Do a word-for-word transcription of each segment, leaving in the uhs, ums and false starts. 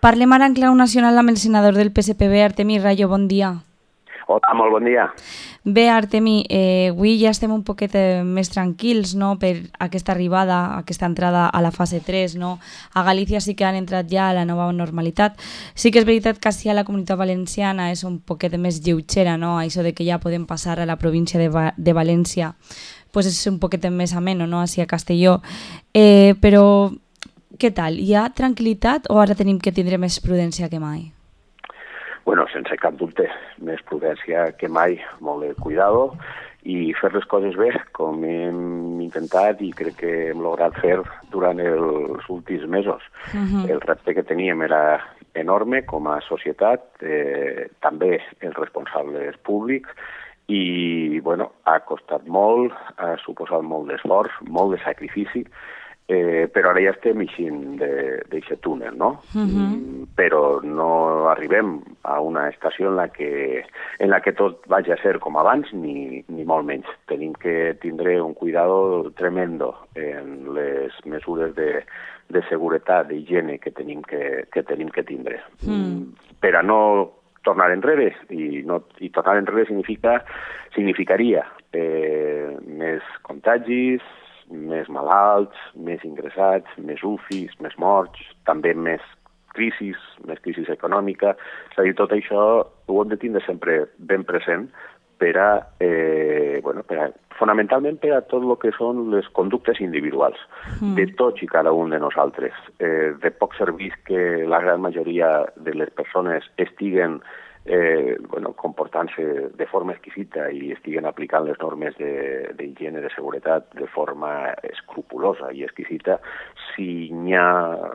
Parlem ara en clau nacional amb el senador del P S P B, Artemi Rayo. Bon dia. Hola, molt bon dia. Bé, Artemi, eh, avui ja estem un poquet eh, més tranquils, no?, per aquesta arribada, aquesta entrada a la fase tres, no? A Galícia sí que han entrat ja a la nova normalitat. Sí que és veritat que sí, a la Comunitat Valenciana és un poquet més lleugera, no?, això de que ja podem passar a la província de, Va de València, pues és un poquet més ameno, no?, així a Castelló. Eh, però, què tal? Hi ha tranquil·litat o ara tenim que tindre més prudència que mai? Bueno, sense cap dubte, més prudència que mai, molt de cuidado i fer les coses bé, com hem intentat i crec que hem lograt fer durant els últims mesos. Uh-huh. El repte que teníem era enorme com a societat, eh, també els responsables públics, i bueno, ha costat molt, ha suposat molt d'esforç, molt de sacrifici, Eh, però ara ja estem eixint d'aquest túnel, no? Uh-huh. Però no arribem a una estació en la que, en la que tot vagi a ser com abans, ni, ni molt menys. Tenim que tindre un cuidado tremendo en les mesures de, de seguretat, d'higiene que tenim que, que tenim que tindre. Uh-huh. Per a no tornar enrere, i, no, i tornar enrere significa, significaria eh, més contagis, més malalts, més ingressats, més U F Is, més morts, també més crisis, més crisi econòmica. És a dir, tot això ho hem de tindre sempre ben present per a, eh, bueno, per a, fonamentalment per a tot el que són les conductes individuals mm. de tots i cada un de nosaltres. Eh, de poc servís que la gran majoria de les persones estiguen Eh, bueno, comportant-se de forma exquisita i estiguen aplicant les normes d'higiene, de, de seguretat de forma escrupulosa i exquisita, si n'hi ha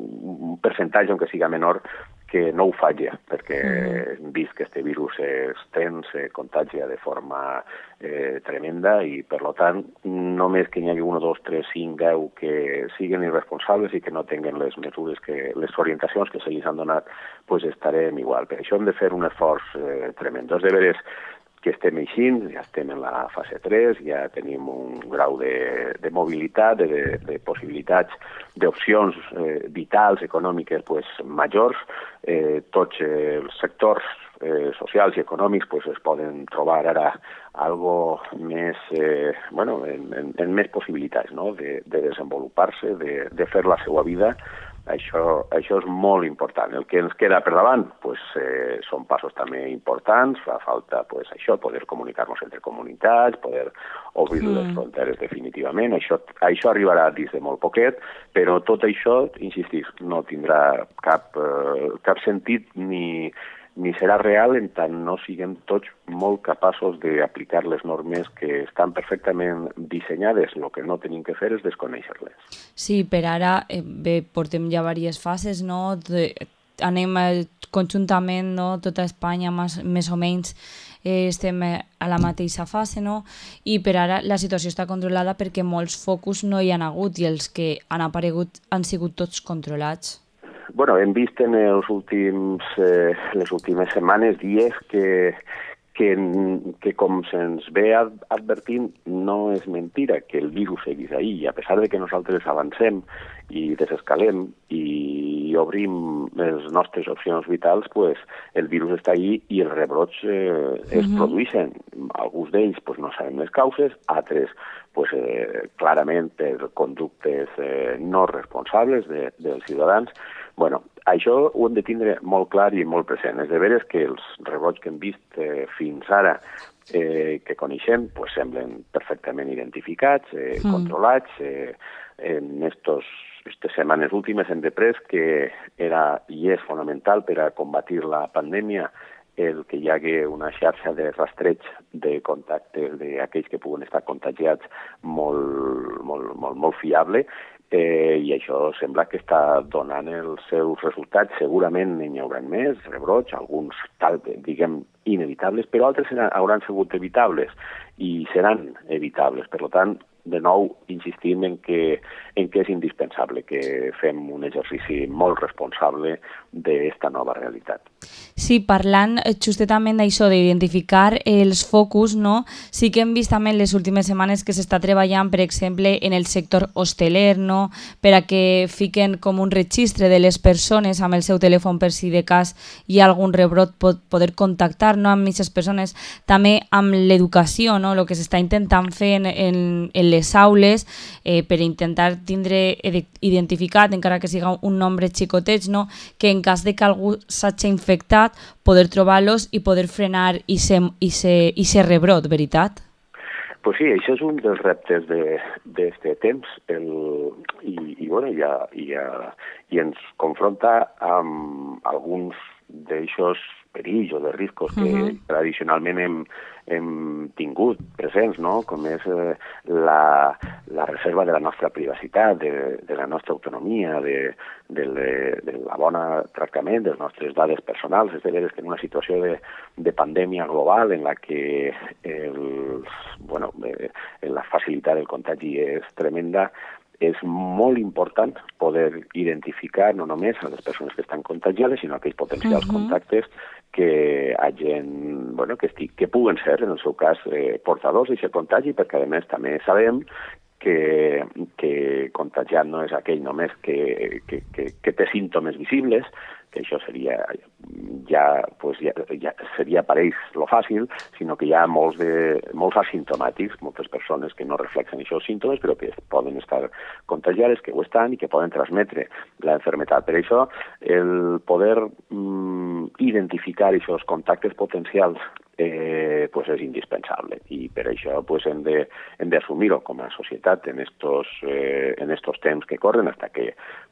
un percentatge, aunque siga menor, que no ho falla, perquè mm. hem vist que este virus s'estén, se contagia de forma eh, tremenda i, per tant, només que n'hi hagi un, dos, tres, cinc, deu que siguin irresponsables i que no tinguen les mesures, que les orientacions que se li han donat, pues estarem igual. Per això hem de fer un esforç eh, tremendo. És de veres que estem eixint, ja estem en la fase tres, ja tenim un grau de, de mobilitat, de, de possibilitats, d'opcions eh, vitals, econòmiques, pues, majors. Eh, tots els sectors eh, socials i econòmics pues, es poden trobar ara algo més, eh, bueno, en, en, en més possibilitats, no?, de, de desenvolupar-se, de, de fer la seva vida. Això, això és molt important. El que ens queda per davant pues, eh, són passos també importants. Fa falta pues, això, poder comunicar-nos entre comunitats, poder obrir mm. les fronteres definitivament. Això, això arribarà dins de molt poquet, però tot això, insistis, no tindrà cap, eh, cap sentit ni, ni serà real en tant no siguem tots molt capaços d'aplicar les normes que estan perfectament dissenyades. El que no tenim que fer és desconèixer-les. Sí, per ara eh, bé, portem ja diverses fases, no? De, anem eh, conjuntament, no? Tota Espanya, més, més o menys, eh, estem eh, a la mateixa fase, no? I per ara la situació està controlada perquè molts focus no hi han hagut i els que han aparegut han sigut tots controlats. Bueno, hem vist en els últims, eh, les últimes setmanes, dies, que, que, que com se'ns ve advertint, no és mentira que el virus seguís ahí. I a pesar de que nosaltres avancem i desescalem i obrim les nostres opcions vitals, pues, el virus està ahí i els rebrots eh, es uh-huh. produeixen. Alguns d'ells pues, no sabem les causes, altres pues, eh, clarament per conductes eh, no responsables de, dels ciutadans. Bueno, això ho hem de tindre molt clar i molt present. És de veres que els rebrots que hem vist eh, fins ara, eh, que coneixem, pues, semblen perfectament identificats, eh, mm. controlats. Eh, en estos, estes setmanes últimes hem després que era i és fonamental per a combatir la pandèmia el que hi hagi una xarxa de rastreig de contactes d'aquells que puguen estar contagiats molt, molt, molt, molt fiable. Eh, i això sembla que està donant els seus resultats. Segurament n'hi haurà més rebrots, alguns, tal, diguem, inevitables, però altres seran, hauran sigut evitables i seran evitables. Per tant, de nou insistim en que, en que és indispensable que fem un exercici molt responsable d'esta nova realitat. Sí, parlant justament d'això, d'identificar els focus, no? Sí que hem vist també en les últimes setmanes que s'està treballant, per exemple, en el sector hosteler, no? Per a que fiquen com un registre de les persones amb el seu telèfon per si de cas hi ha algun rebrot, pot poder contactar, no, amb aquestes persones. També amb l'educació, no? El que s'està intentant fer en, en, en les aules eh, per intentar tindre identificat, encara que siga un nombre xicotet, no? Que en cas de que algú s'hagi infectat, poder trobar-los i poder frenar i ser rebrot, veritat? Pues sí, això és un dels reptes d'aquest de, temps el, i, i, bueno, i, a, i, a, i ens confronta amb alguns d'aixòs perills o de riscos que uh-huh. tradicionalment hem, hem tingut presents, no? Com és eh, la, la reserva de la nostra privacitat, de, de la nostra autonomia, de, de, de, de la bona tractament de les nostres dades personals. És de veres que en una situació de, de pandèmia global en la que els, bueno, eh, la facilitat del contagi és tremenda, és molt important poder identificar no només a les persones que estan contagiades, sinó aquells potencials uh-huh. contactes que hagin, bueno, que, estic, que puguen ser, en el seu cas, eh, portadors d'aquest contagi, perquè, a més, també sabem que, que contagiat no és aquell només que, que, que, que té símptomes visibles, que això seria ja, pues ja, ja seria per ells lo fàcil, sinó que hi ha molts, de, molts asimptomàtics, moltes persones que no reflexen aquests símptomes, però que poden estar contagiades, que ho estan i que poden transmetre la enfermedad. Per això, el poder mm, identificar aquests contactes potencials eh, pues és indispensable, i per això pues, hem de, hem d'assumir-ho com a societat en estos, eh, en estos temps que corren hasta que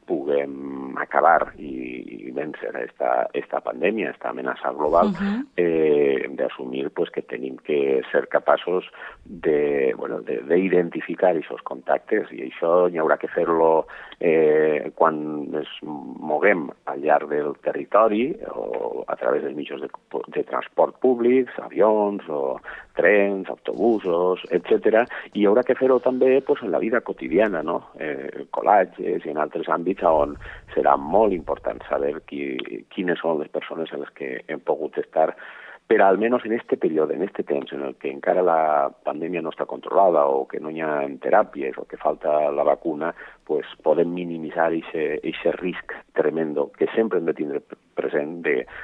puguem acabar i, i vèncer esta, esta pandèmia, esta amenaça global. Uh-huh. eh, hem d'assumir pues, que tenim que ser capaços de, bueno, de, d'identificar aquests contactes, i això n'hi haurà que fer-lo eh, quan es moguem al llarg del territori o a través dels mitjans de, de transport públics, avions o trens, autobusos, etcètera. I hi haurà que fer-ho també pues, en la vida quotidiana, no? Eh, col·legis i en altres àmbits on serà molt important saber qui, quines són les persones en les que hem pogut estar, però almenys en aquest període, en aquest temps en el que encara la pandèmia no està controlada o que no hi ha teràpies o que falta la vacuna, pues podem minimitzar aquest risc tremendo que sempre hem de tindre present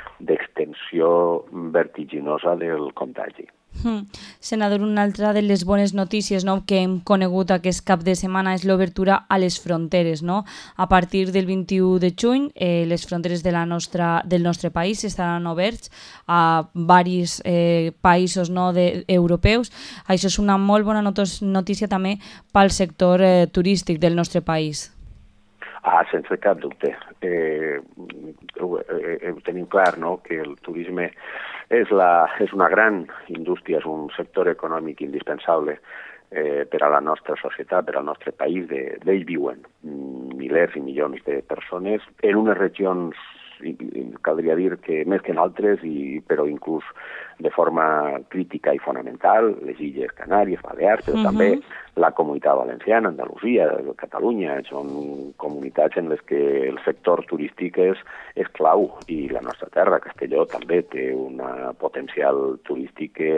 d'extensió vertiginosa del contagi. Hmm. Senador, una altra de les bones notícies, no, que hem conegut aquest cap de setmana és l'obertura a les fronteres. No? A partir del vint-i-u de juny, eh, les fronteres de la nostra, del nostre país estaran oberts a diversos eh, països no, de, europeus. Això és una molt bona notícia també pel sector eh, turístic del nostre país. Ah, sense cap dubte. Eh, ho, eh, ho tenim clar, no?, que el turisme és, la, és una gran indústria, és un sector econòmic indispensable eh, per a la nostra societat, per al nostre país. De, d'ell viuen milers i milions de persones en unes regions, i, i caldria dir que més que en altres, i, però inclús de forma crítica i fonamental, les Illes Canàries, Balears, però uh-huh. també la Comunitat Valenciana, Andalusia, Catalunya, són comunitats en les que el sector turístic és, és clau, i la nostra terra, Castelló, també té un potencial turístic que,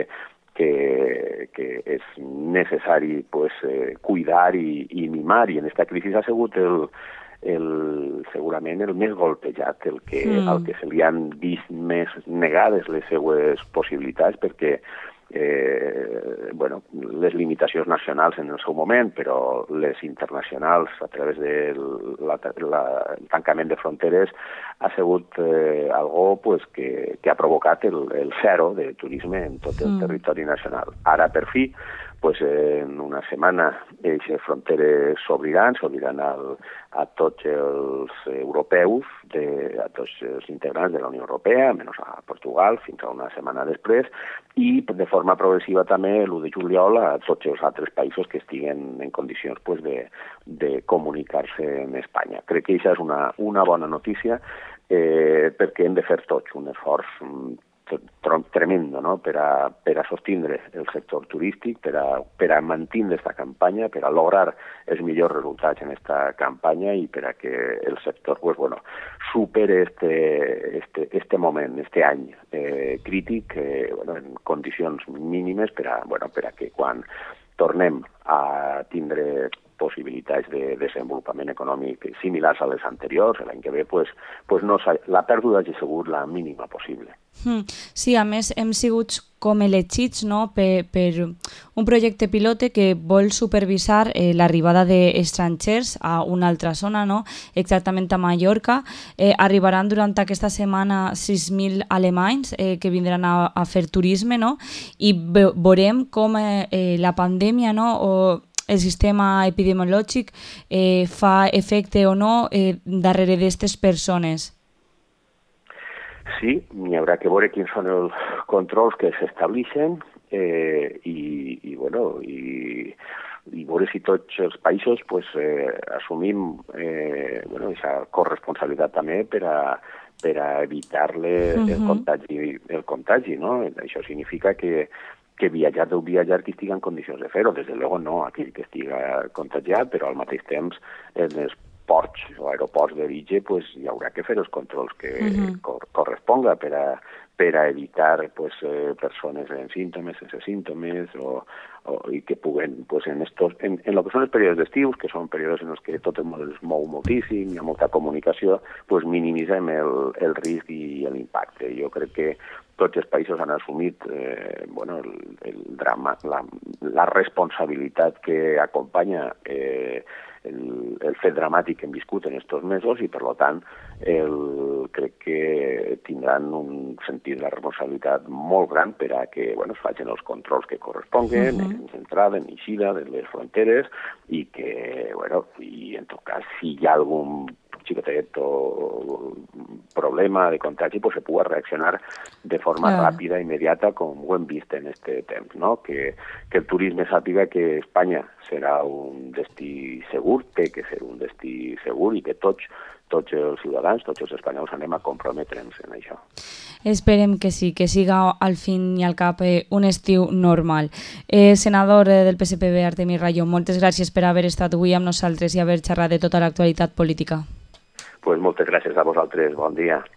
que, que és necessari pues, eh, cuidar i, i mimar, i en aquesta crisi ha sigut el, el, segurament el més golpejat, el que, mm. el que se li han vist més negades les seues possibilitats, perquè eh, bueno, les limitacions nacionals en el seu moment, però les internacionals a través del la, la, el tancament de fronteres ha sigut eh, algo pues, que, que ha provocat el, el zero de turisme en tot el mm. territori nacional. Ara, per fi, pues, en una setmana aquestes fronteres s'obriran, s'obriran al, a tots els europeus, de, a tots els integrants de la Unió Europea, menys a Portugal, fins a una setmana després, i de forma progressiva també l'u de juliol a tots els altres països que estiguen en condicions pues, de, de comunicar-se en Espanya. Crec que això és una, una bona notícia, eh, perquè hem de fer tots un esforç tremendo, no?, per a, per a sostindre el sector turístic, per a, per a mantindre aquesta campanya, per a lograr els millors resultats en aquesta campanya i per a que el sector pues, bueno, supere este, este, este moment, este any eh, crític eh, bueno, en condicions mínimes per a, bueno, per a que quan tornem a tindre possibilitats de desenvolupament econòmic similars a les anteriors, l'any que ve, pues, pues no, la pèrdua hagi sigut la mínima possible. Sí, a més hem sigut com elegits, no?, per, per un projecte pilote que vol supervisar eh, l'arribada d'estrangers a una altra zona, no?, exactament a Mallorca. Eh, arribaran durant aquesta setmana sis mil alemanys eh, que vindran a, a fer turisme, no?, i ve veurem com eh, eh, la pandèmia, no?, o el sistema epidemiològic eh, fa efecte o no eh, darrere d'aquestes persones. Sí, n'hi haurà que veure quins són els controls que s'estableixen eh, i, i, bueno, i, i veure si tots els països pues, eh, assumim eh, bueno, aquesta corresponsabilitat també per a, per a evitar-le uh-huh. el contagi, el contagi, no? Això significa que que viatjar deu viatjar qui estigui en condicions de fer-ho. Des de luego no aquell que estiga contagiat, però al mateix temps en els ports o aeroports d'origen pues, hi haurà que fer els controls que uh-huh. cor corresponga per a, per a evitar pues, eh, persones amb símptomes, sense símptomes, o, o, i que puguen, pues, en, estos, en, en el que són els períodes d'estius, que són períodes en els que tot el món es mou moltíssim, hi ha molta comunicació, pues, minimitzem el, el risc i l'impacte. Jo crec que tots els països han assumit eh, bueno, el, el drama, la, la responsabilitat que acompanya eh, el, el fet dramàtic que hem viscut en aquests mesos i, per tant, el, crec que tindran un sentit de responsabilitat molt gran per a que bueno, es facin els controls que corresponguen uh-huh. en entrada, en eixida de les fronteres i que, bueno, i en tot cas, si hi ha algun xicotet o problema de contagi, pues se pugui reaccionar de forma yeah. ràpida, immediata, com ho hem vist en aquest temps, no? Que, que el turisme sàpiga que Espanya serà un destí segur, té que ser un destí segur i que tots, tots els ciutadans, tots els espanyols anem a comprometre'ns en això. Esperem que sí, que siga al fin i al cap eh, un estiu normal. Eh, senador eh, del P S P B, Artemi Rayón, moltes gràcies per haver estat avui amb nosaltres i haver xerrat de tota l'actualitat política. Pues moltes gràcies a vosaltres, bon dia.